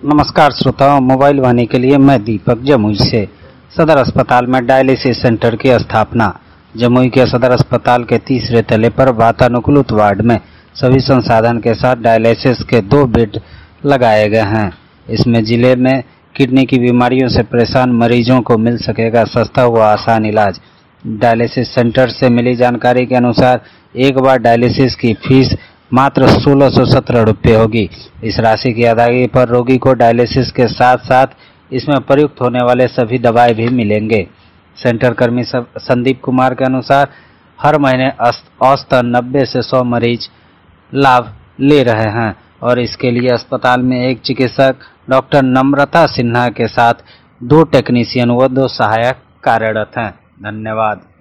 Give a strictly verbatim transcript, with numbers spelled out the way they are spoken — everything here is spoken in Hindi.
नमस्कार श्रोताओं, मोबाइल वाणी के लिए मैं दीपक जमुई से। सदर अस्पताल में डायलिसिस सेंटर की स्थापना। जमुई के सदर अस्पताल के तीसरे तले पर वातानुकूलित वार्ड में सभी संसाधन के साथ डायलिसिस के दो बेड लगाए गए हैं। इसमें जिले में किडनी की बीमारियों से परेशान मरीजों को मिल सकेगा सस्ता व आसान इलाज। डायलिसिस सेंटर से मिली जानकारी के अनुसार एक बार डायलिसिस की फीस मात्र सोलह सौ सत्रह रुपये होगी। इस राशि की अदायगी पर रोगी को डायलिसिस के साथ साथ इसमें प्रयुक्त होने वाले सभी दवाएं भी मिलेंगे। सेंटर कर्मी संदीप कुमार के अनुसार हर महीने औसतन नब्बे से सौ मरीज लाभ ले रहे हैं और इसके लिए अस्पताल में एक चिकित्सक डॉक्टर नम्रता सिन्हा के साथ दो टेक्नीशियन व दो सहायक कार्यरत हैं। धन्यवाद।